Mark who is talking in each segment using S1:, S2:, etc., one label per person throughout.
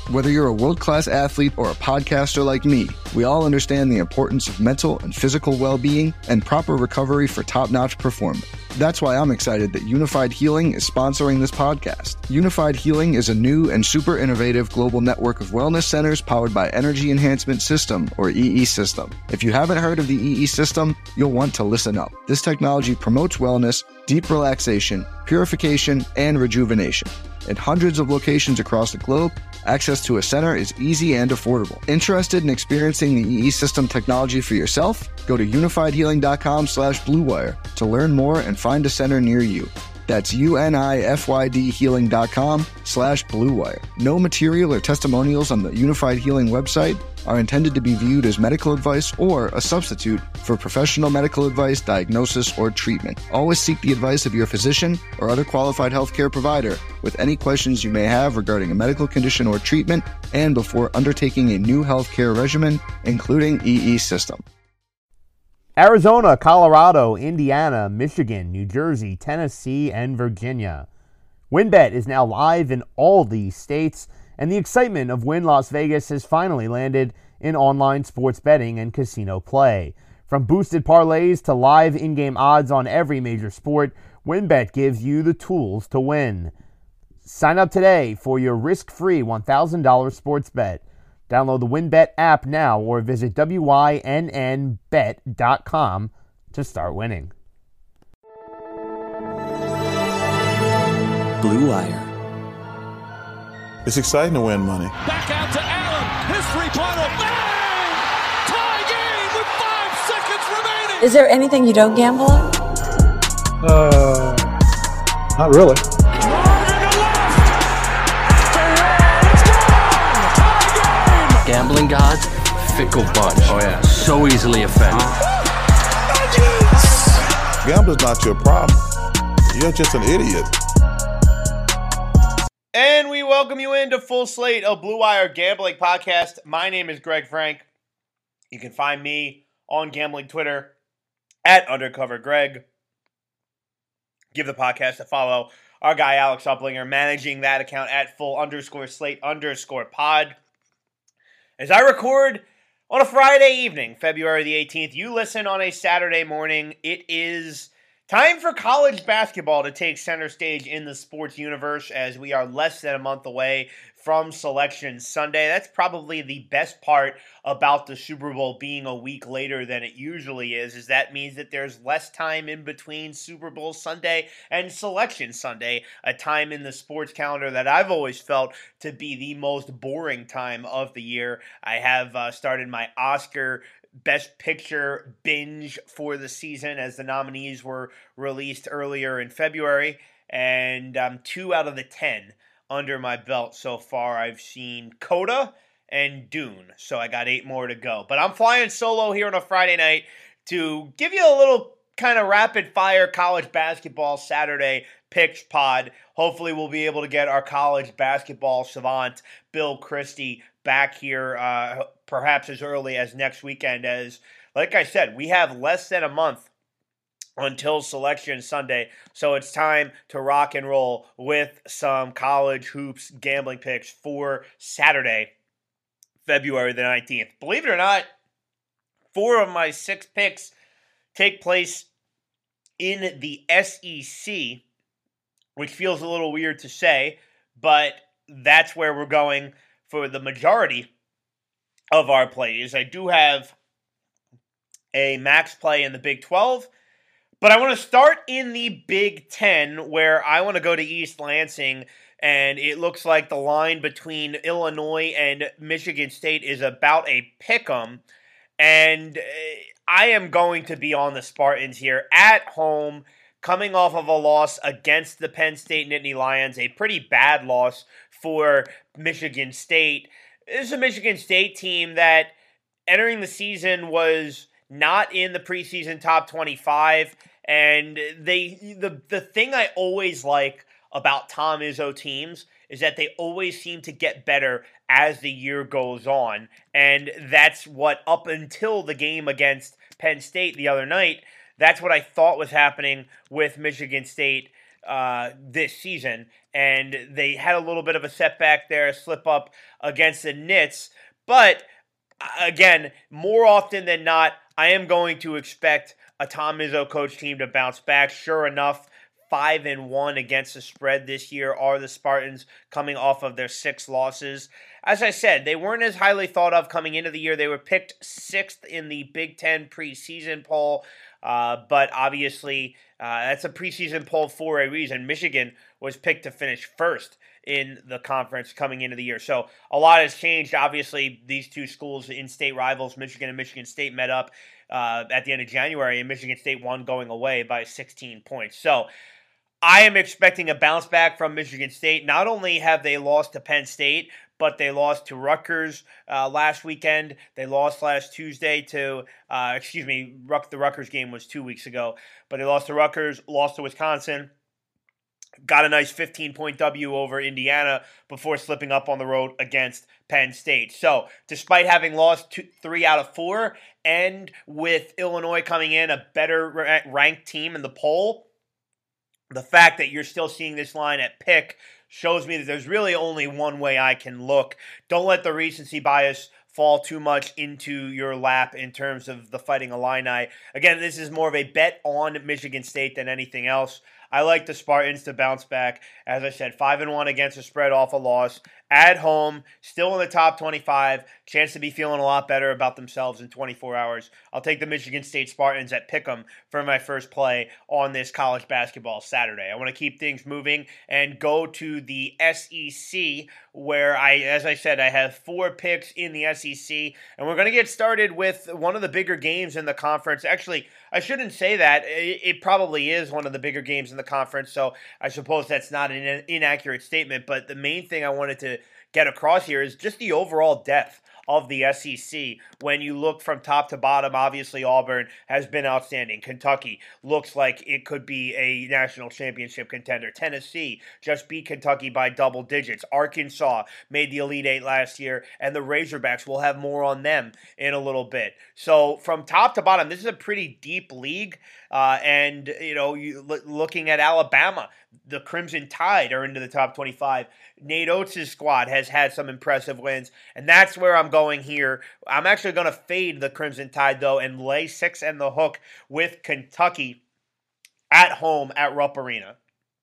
S1: Whether you're a world-class athlete or a podcaster like me, we all understand the importance of mental and physical well-being and proper recovery for top-notch performance. That's why I'm excited that Unified Healing is sponsoring this podcast. Unified Healing is a new and super innovative global network of wellness centers powered by Energy Enhancement System, or EE System. If you haven't heard of the EE System, you'll want to listen up. This technology promotes wellness, deep relaxation, purification, and rejuvenation. In hundreds of locations across the globe, access to a center is easy and affordable. Interested in experiencing the EE System technology for yourself? Go to unifiedhealing.com/bluewire to learn more and find a center near you. That's unifydhealing.com/bluewire. No material or testimonials on the Unified Healing website are intended to be viewed as medical advice or a substitute for professional medical advice, diagnosis, or treatment. Always seek the advice of your physician or other qualified healthcare provider with any questions you may have regarding a medical condition or treatment and before undertaking a new healthcare regimen, including EE System.
S2: Arizona, Colorado, Indiana, Michigan, New Jersey, Tennessee, and Virginia. WynnBET is now live in all these states, and the excitement of Wynn Las Vegas has finally landed in online sports betting and casino play. From boosted parlays to live in-game odds on every major sport, WynnBET gives you the tools to win. Sign up today for your risk-free $1,000 sports bet. Download the WynnBET app now or visit wynnbet.com to start winning.
S3: Blue Wire.
S4: It's exciting to win money.
S5: Back out to Allen. His three-pointer. Bang! Tie game with 5 seconds remaining.
S6: Is there anything you don't gamble on?
S7: Not really.
S3: Gambling gods, fickle bunch. Oh yeah. So easily offended.
S4: Gambling's not your problem. You're just an idiot.
S8: And we welcome you into Full Slate, a Blue Wire gambling podcast. My name is Greg Frank. You can find me on gambling Twitter at @UndercoverGreg. Give the podcast a follow. Our guy Alex Uplinger managing that account at @full_slate_pod. As I record on a Friday evening, February the 18th, you listen on a Saturday morning. It is time for college basketball to take center stage in the sports universe as we are less than a month away from Selection Sunday. That's probably the best part about the Super Bowl being a week later than it usually is that means that there's less time in between Super Bowl Sunday and Selection Sunday, a time in the sports calendar that I've always felt to be the most boring time of the year. I have started my Oscar Best Picture binge for the season as the nominees were released earlier in February, and 2 out of the 10 under my belt so far. I've seen Coda and Dune, so I got 8 more to go. But I'm flying solo here on a Friday night to give you a little kind of rapid-fire college basketball Saturday picks pod. Hopefully we'll be able to get our college basketball savant, Bill Christie, back here perhaps as early as next weekend. As, like I said, we have less than a month until Selection Sunday, so it's time to rock and roll with some college hoops gambling picks for Saturday, February the 19th. Believe it or not, 4 of my 6 picks take place in the SEC, which feels a little weird to say, but that's where we're going for the majority of our plays. I do have a max play in the Big 12, but I want to start in the Big 10, where I want to go to East Lansing, and it looks like the line between Illinois and Michigan State is about a pick'em, and I am going to be on the Spartans here at home, coming off of a loss against the Penn State Nittany Lions, a pretty bad loss for Michigan State. This is a Michigan State team that entering the season was not in the preseason top 25, and the thing I always like about Tom Izzo teams is that they always seem to get better as the year goes on, and that's what, up until the game against Penn State the other night, that's what I thought was happening with Michigan State. this season, and they had a little bit of a setback there, a slip up against the Nits. But again, more often than not, I am going to expect a Tom Izzo coach team to bounce back. Sure enough, 5-1 against the spread this year are the Spartans, coming off of their 6 losses. As I said, they weren't as highly thought of coming into the year. They were picked 6th in the Big Ten preseason poll, but obviously that's a preseason poll for a reason. Michigan was picked to finish 1st in the conference coming into the year. So a lot has changed. Obviously, these two schools, in-state rivals, Michigan and Michigan State, met up at the end of January, and Michigan State won going away by 16 points. So I am expecting a bounce back from Michigan State. Not only have they lost to Penn State, but they lost to Rutgers last weekend. They lost last Tuesday to, the Rutgers game was 2 weeks ago. But they lost to Rutgers, lost to Wisconsin, got a nice 15-point W over Indiana before slipping up on the road against Penn State. So, despite having lost 3 out of 4, and with Illinois coming in a better ranked team in the poll, the fact that you're still seeing this line at pick shows me that there's really only one way I can look. Don't let the recency bias fall too much into your lap in terms of the Fighting Illini. Again, this is more of a bet on Michigan State than anything else. I like the Spartans to bounce back. As I said, 5-1 against the spread off a loss. At home, still in the top 25. Chance to be feeling a lot better about themselves in 24 hours. I'll take the Michigan State Spartans at Pick'em for my first play on this college basketball Saturday. I want to keep things moving and go to the SEC, where as I said, I have 4 picks in the SEC. And we're going to get started with one of the bigger games in the conference. Actually, I shouldn't say that. It probably is one of the bigger games in the conference, so I suppose that's not an inaccurate statement. But the main thing I wanted to get across here is just the overall depth of the SEC. When you look from top to bottom, obviously Auburn has been outstanding. Kentucky looks like it could be a national championship contender. Tennessee just beat Kentucky by double digits. Arkansas made the Elite Eight last year, and the Razorbacks, will have more on them in a little bit. So from top to bottom, this is a pretty deep league. And, looking at Alabama, the Crimson Tide are into the top 25. Nate Oates' squad has had some impressive wins, and that's where I'm going here. I'm actually going to fade the Crimson Tide, though, and lay 6 and the hook with Kentucky at home at Rupp Arena.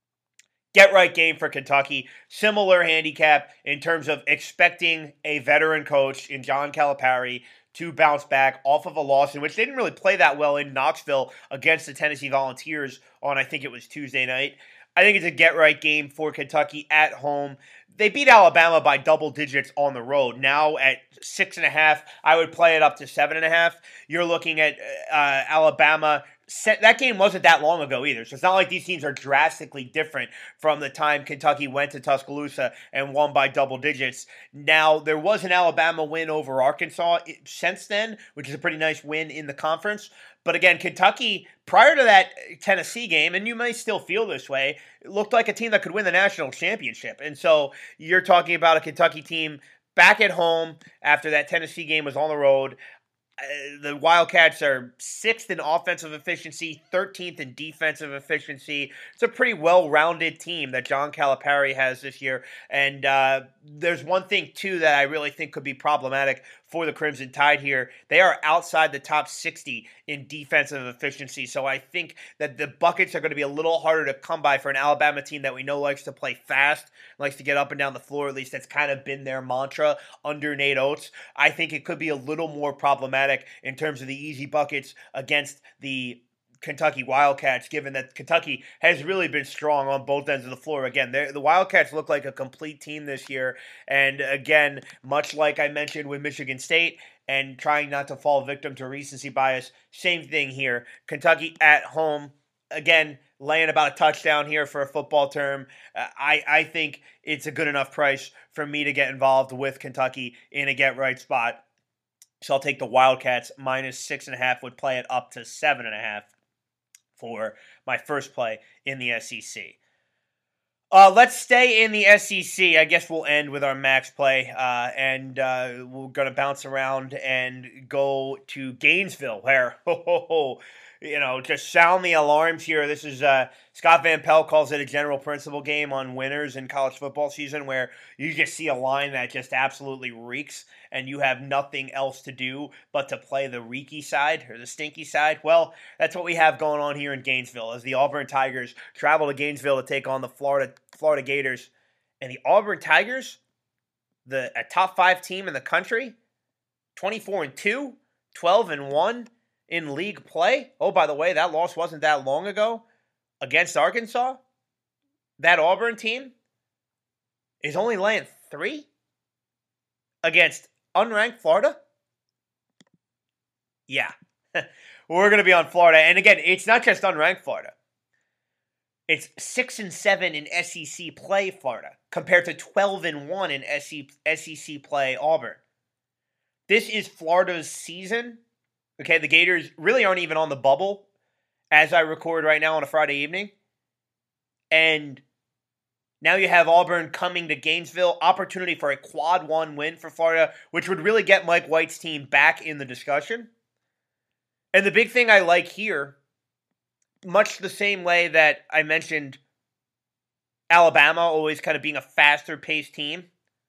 S8: Get right game for Kentucky. Similar handicap in terms of expecting a veteran coach in John Calipari to bounce back off of a loss in which they didn't really play that well in Knoxville against the Tennessee Volunteers on, I think it was Tuesday night. I think it's a get-right game for Kentucky at home. They beat Alabama by double digits on the road. Now at 6.5, I would play it up to 7.5. You're looking at Alabama. That game wasn't that long ago either, so it's not like these teams are drastically different from the time Kentucky went to Tuscaloosa and won by double digits. Now, there was an Alabama win over Arkansas since then, which is a pretty nice win in the conference. But again, Kentucky, prior to that Tennessee game, and you may still feel this way, it looked like a team that could win the national championship. And so you're talking about a Kentucky team back at home after that Tennessee game was on the road. The Wildcats are 6th in offensive efficiency, 13th in defensive efficiency. It's a pretty well-rounded team that John Calipari has this year. And there's one thing, too, that I really think could be problematic for the Crimson Tide here. They are outside the top 60 in defensive efficiency. So I think that the buckets are going to be a little harder to come by for an Alabama team that we know likes to play fast, likes to get up and down the floor. At least that's kind of been their mantra under Nate Oates. I think it could be a little more problematic in terms of the easy buckets against the Kentucky Wildcats, given that Kentucky has really been strong on both ends of the floor. Again, the Wildcats look like a complete team this year. And again, much like I mentioned with Michigan State and trying not to fall victim to recency bias, same thing here. Kentucky at home, again, laying about a touchdown here for a football term. I think it's a good enough price for me to get involved with Kentucky in a get-right spot. So I'll take the Wildcats minus 6.5, would play it up to 7.5. for my first play in the SEC. Let's stay in the SEC. I guess we'll end with our max play, and we're going to bounce around and go to Gainesville, where just sound the alarms here. This is Scott Van Pelt calls it a general principle game on winners in college football season, where you just see a line that just absolutely reeks and you have nothing else to do but to play the reeky side or the stinky side. Well, that's what we have going on here in Gainesville as the Auburn Tigers travel to Gainesville to take on the Florida Gators. And the Auburn Tigers, a top 5 team in the country, 24-2, 12-1 in league play. Oh, by the way, that loss wasn't that long ago against Arkansas. That Auburn team is only laying 3 against unranked Florida. Yeah, we're going to be on Florida. And again, it's not just unranked Florida. It's 6-7 in SEC play Florida compared to 12-1 in SEC play Auburn. This is Florida's season. Okay, the Gators really aren't even on the bubble as I record right now on a Friday evening. And now you have Auburn coming to Gainesville. Opportunity for a quad 1 win for Florida, which would really get Mike White's team back in the discussion. And the big thing I like here, much the same way that I mentioned Alabama always kind of being a faster paced team.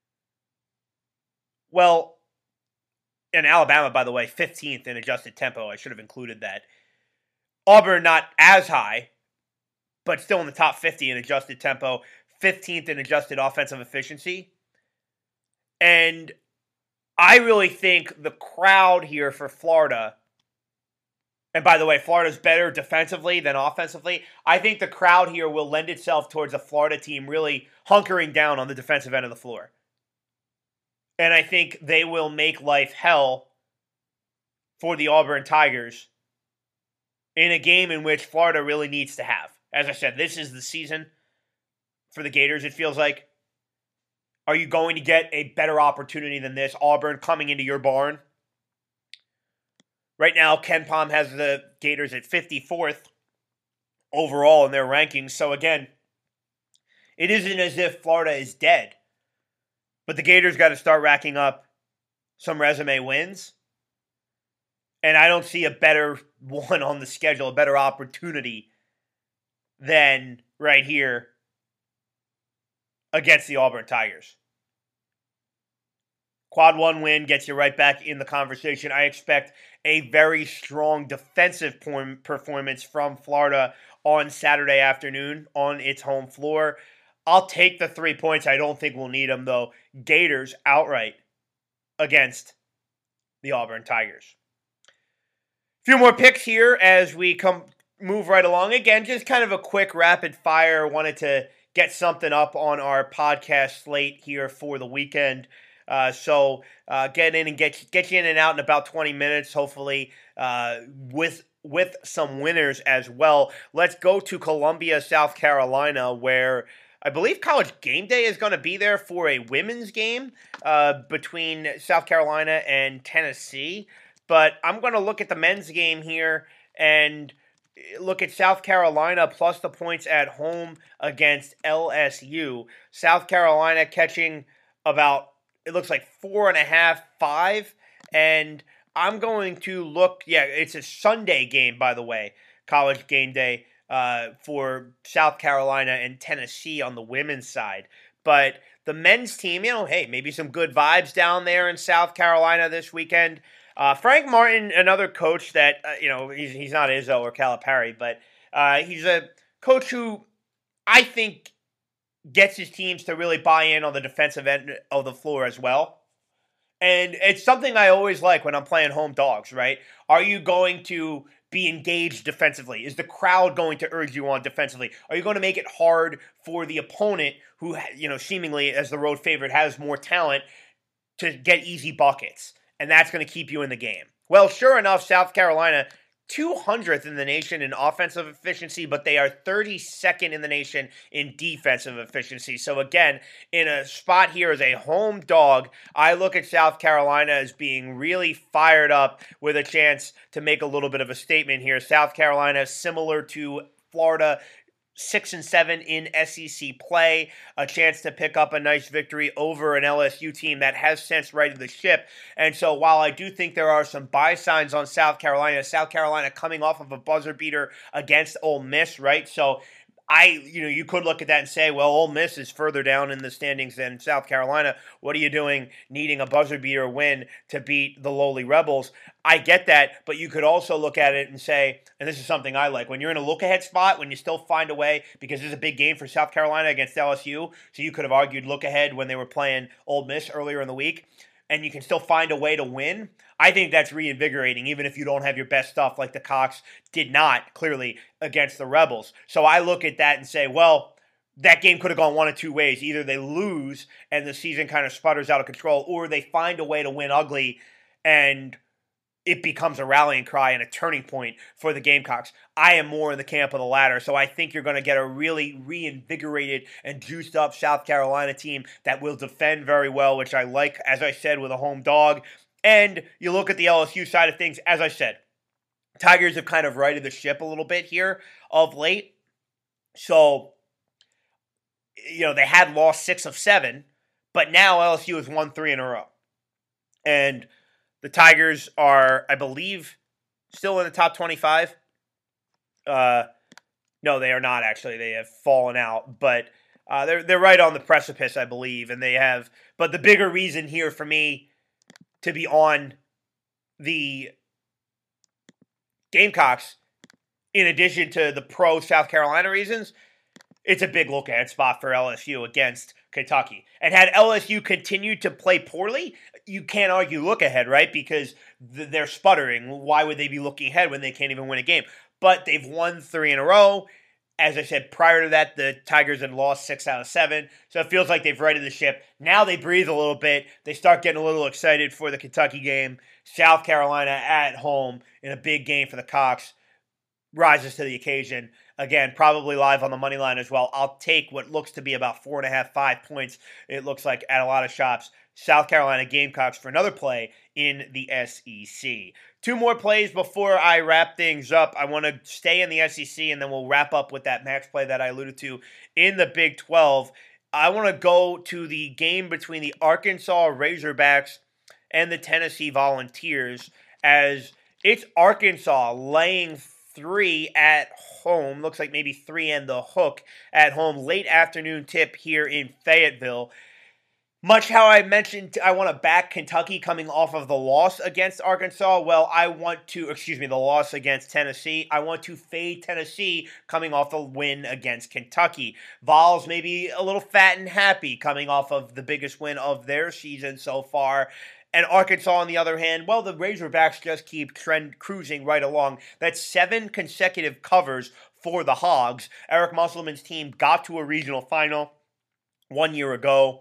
S8: Well, and Alabama, by the way, 15th in adjusted tempo. I should have included that. Auburn not as high, but still in the top 50 in adjusted tempo. 15th in adjusted offensive efficiency. And I really think the crowd here for Florida, and by the way, Florida's better defensively than offensively. I think the crowd here will lend itself towards a Florida team really hunkering down on the defensive end of the floor. And I think they will make life hell for the Auburn Tigers in a game in which Florida really needs to have. As I said, this is the season for the Gators, it feels like. Are you going to get a better opportunity than this? Auburn coming into your barn. Right now, KenPom has the Gators at 54th overall in their rankings. So again, it isn't as if Florida is dead. But the Gators got to start racking up some resume wins. And I don't see a better one on the schedule, a better opportunity than right here against the Auburn Tigers. Quad 1 win gets you right back in the conversation. I expect a very strong defensive performance from Florida on Saturday afternoon on its home floor. I'll take the 3 points. I don't think we'll need them, though. Gators outright against the Auburn Tigers. A few more picks here as we move right along. Again, just kind of a quick rapid fire. Wanted to get something up on our podcast slate here for the weekend. So get in and get you in and out in about 20 minutes, hopefully, with some winners as well. Let's go to Columbia, South Carolina, where I believe College Game Day is going to be there for a women's game between South Carolina and Tennessee. But I'm going to look at the men's game here and look at South Carolina plus the points at home against LSU. South Carolina catching about, it looks like 4.5, 5. And I'm going to look, it's a Sunday game, by the way, College Game Day. For South Carolina and Tennessee on the women's side. But the men's team, maybe some good vibes down there in South Carolina this weekend. Frank Martin, another coach that, he's not Izzo or Calipari, but he's a coach who I think gets his teams to really buy in on the defensive end of the floor as well. And it's something I always like when I'm playing home dogs, right? Are you going to be engaged defensively? Is the crowd going to urge you on defensively? Are you going to make it hard for the opponent who, seemingly as the road favorite has more talent to get easy buckets? And that's going to keep you in the game. Well, sure enough, South Carolina, 200th in the nation in offensive efficiency, but they are 32nd in the nation in defensive efficiency. So again, in a spot here as a home dog, I look at South Carolina as being really fired up with a chance to make a little bit of a statement here. South Carolina, similar to Florida, 6-7 in SEC play, a chance to pick up a nice victory over an LSU team that has since righted the ship. And so while I do think there are some buy signs on South Carolina coming off of a buzzer beater against Ole Miss, right? So you could look at that and say, well, Ole Miss is further down in the standings than South Carolina. What are you doing needing a buzzer beater win to beat the lowly Rebels? I get that, but you could also look at it and say, and this is something I like, when you're in a look-ahead spot, when you still find a way, because this is a big game for South Carolina against LSU, so you could have argued look-ahead when they were playing Ole Miss earlier in the week, and you can still find a way to win. I think that's reinvigorating, even if you don't have your best stuff like the Cox did not, clearly, against the Rebels. So I look at that and say, well, that game could have gone one of two ways. Either they lose and the season kind of sputters out of control, or they find a way to win ugly and it becomes a rallying cry and a turning point for the Gamecocks. I am more in the camp of the latter, so I think you're going to get a really reinvigorated and juiced up South Carolina team that will defend very well, which I like, as I said, with a home dog. And you look at the LSU side of things, as I said, Tigers have kind of righted the ship a little bit here of late. So, they had lost 6 of 7, but now LSU has won 3 in a row. And the Tigers are, I believe, still in the top 25. No, they are not, actually. They have fallen out, but they're right on the precipice, I believe, and they have. But the bigger reason here for me to be on the Gamecocks, in addition to the pro South Carolina reasons, it's a big look-ahead spot for LSU against Kentucky. And had LSU continued to play poorly, you can't argue look-ahead, right? Because they're sputtering. Why would they be looking ahead when they can't even win a game? But they've won 3 in a row. As I said, prior to that, the Tigers had lost 6 out of 7. So it feels like they've righted the ship. Now they breathe a little bit. They start getting a little excited for the Kentucky game. South Carolina at home in a big game for the Cox rises to the occasion. Again, probably live on the money line as well. I'll take what looks to be about 4.5, 5 points, it looks like, at a lot of shops. South Carolina Gamecocks for another play in the SEC. 2 more plays before I wrap things up. I want to stay in the SEC, and then we'll wrap up with that max play that I alluded to in the Big 12. I want to go to the game between the Arkansas Razorbacks and the Tennessee Volunteers, as it's Arkansas laying 3 at home. Looks like maybe 3 and the hook at home. Late afternoon tip here in Fayetteville. Much how I mentioned, I want to back Kentucky coming off of the loss against Arkansas. Well, the loss against Tennessee. I want to fade Tennessee coming off the win against Kentucky. Vols maybe a little fat and happy coming off of the biggest win of their season so far. And Arkansas, on the other hand, well, the Razorbacks just keep cruising right along. That's 7 consecutive covers for the Hogs. Eric Musselman's team got to a regional final 1 year ago.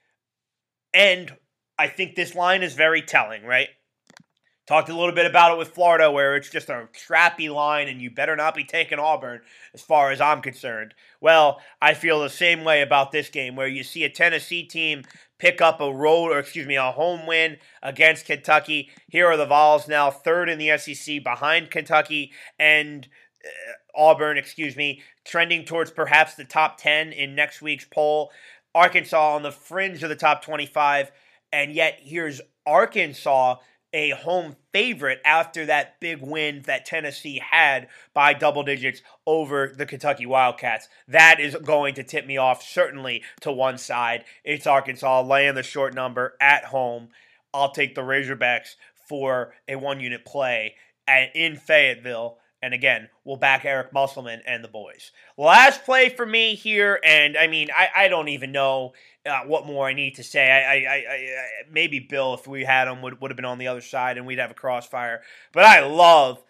S8: And I think this line is very telling, right? Talked a little bit about it with Florida, where it's just a trappy line and you better not be taking Auburn as far as I'm concerned. Well, I feel the same way about this game, where you see a Tennessee team pick up a home win against Kentucky. Here are the Vols now 3rd in the SEC behind Kentucky and Auburn, trending towards perhaps the top 10 in next week's poll. Arkansas on the fringe of the top 25, and yet here's Arkansas, a home favorite after that big win that Tennessee had by double digits over the Kentucky Wildcats. That is going to tip me off certainly to one side. It's Arkansas laying the short number at home. I'll take the Razorbacks for a 1-unit play in Fayetteville. And again, we'll back Eric Musselman and the boys. Last play for me here, and I don't even know what more I need to say. I maybe Bill, if we had him, would have been on the other side, and we'd have a crossfire. But I love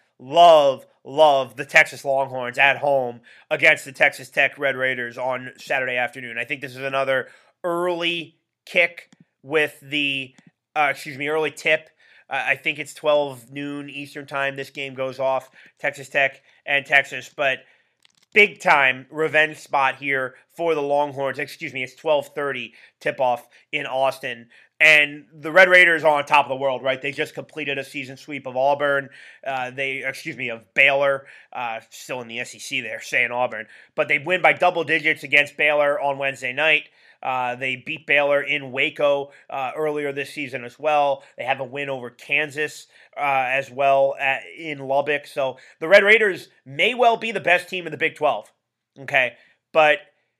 S8: the Texas Longhorns at home against the Texas Tech Red Raiders on Saturday afternoon. I think this is another early kick with the early tip. I think it's 12 noon Eastern time this game goes off, Texas Tech and Texas. But big time revenge spot here for the Longhorns. It's 12:30 tip-off in Austin. And the Red Raiders are on top of the world, right? They just completed a season sweep of Auburn. Of Baylor. Still in the SEC there, saying Auburn. But they win by double digits against Baylor on Wednesday night. They beat Baylor in Waco earlier this season as well. They have a win over Kansas as well in Lubbock. So the Red Raiders may well be the best team in the Big 12. Okay, but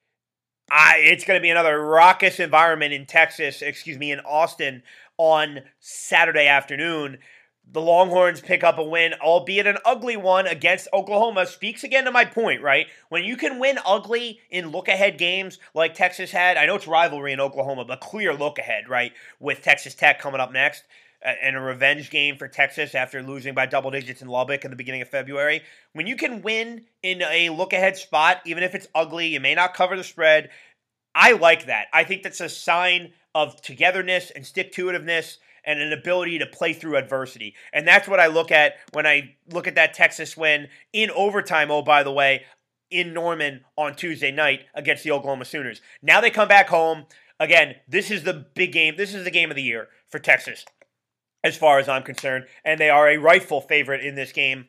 S8: it's going to be another raucous environment in Austin on Saturday afternoon. The Longhorns pick up a win, albeit an ugly one, against Oklahoma. Speaks again to my point, right? When you can win ugly in look-ahead games like Texas had, I know it's rivalry in Oklahoma, but clear look-ahead, right, with Texas Tech coming up next, and a revenge game for Texas after losing by double digits in Lubbock in the beginning of February. When you can win in a look-ahead spot, even if it's ugly, you may not cover the spread, I like that. I think that's a sign of togetherness and stick-to-itiveness and an ability to play through adversity. And that's what I look at when I look at that Texas win in overtime, oh, by the way, in Norman on Tuesday night against the Oklahoma Sooners. Now they come back home. Again, this is the big game. This is the game of the year for Texas, as far as I'm concerned. And they are a rightful favorite in this game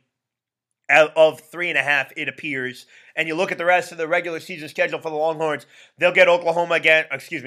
S8: of 3.5, it appears. And you look at the rest of the regular season schedule for the Longhorns, they'll get Oklahoma again.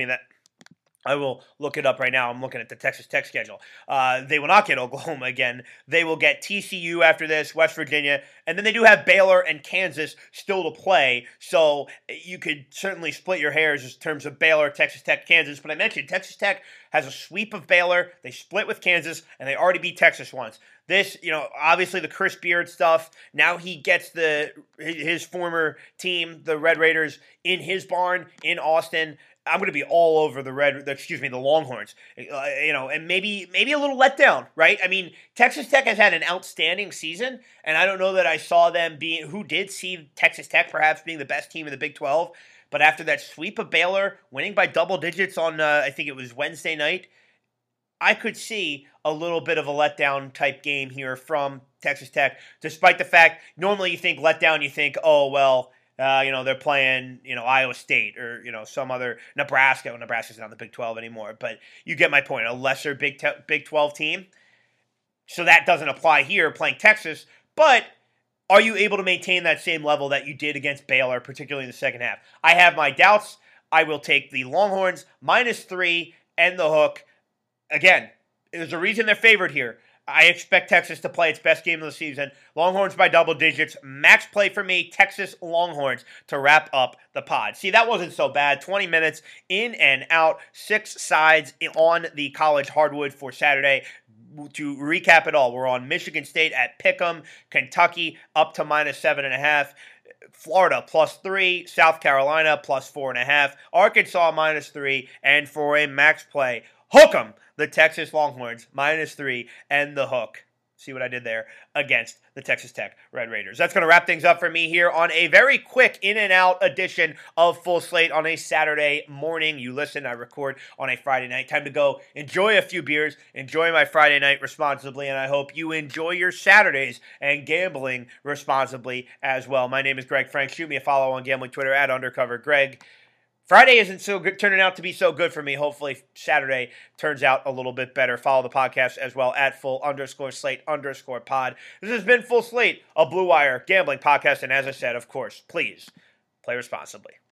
S8: I will look it up right now. I'm looking at the Texas Tech schedule. They will not get Oklahoma again. They will get TCU after this, West Virginia, and then they do have Baylor and Kansas still to play. So you could certainly split your hairs in terms of Baylor, Texas Tech, Kansas. But I mentioned Texas Tech has a sweep of Baylor. They split with Kansas, and they already beat Texas once. This, obviously the Chris Beard stuff. Now he gets his former team, the Red Raiders, in his barn in Austin. I'm going to be all over the Longhorns, and maybe a little letdown, right? I mean, Texas Tech has had an outstanding season, and I don't know that I saw them who did see Texas Tech perhaps being the best team in the Big 12, but after that sweep of Baylor, winning by double digits on, I think it was Wednesday night, I could see a little bit of a letdown type game here from Texas Tech, despite the fact, normally you think letdown, you think, oh, well, they're playing, Iowa State or, some other Nebraska. Well, Nebraska's not in the Big 12 anymore, but you get my point. A lesser Big 12 team. So that doesn't apply here playing Texas. But are you able to maintain that same level that you did against Baylor, particularly in the second half? I have my doubts. I will take the Longhorns -3 and the hook. Again, there's a reason they're favored here. I expect Texas to play its best game of the season. Longhorns by double digits. Max play for me, Texas Longhorns, to wrap up the pod. See, that wasn't so bad. 20 minutes in and out. 6 sides on the college hardwood for Saturday. To recap it all, we're on Michigan State at Pick'em, Kentucky up to -7.5. Florida +3, South Carolina +4.5, Arkansas -3, and for a max play, hook 'em, the Texas Longhorns -3 and the hook. See what I did there? Against the Texas Tech Red Raiders. That's going to wrap things up for me here on a very quick in and out edition of Full Slate on a Saturday morning. You listen, I record on a Friday night. Time to go enjoy a few beers, enjoy my Friday night responsibly, and I hope you enjoy your Saturdays and gambling responsibly as well. My name is Greg Frank. Shoot me a follow on gambling Twitter at @UndercoverGreg. Friday isn't so good, turning out to be so good for me. Hopefully Saturday turns out a little bit better. Follow the podcast as well at @full_slate_pod. This has been Full Slate, a Blue Wire gambling podcast. And as I said, of course, please play responsibly.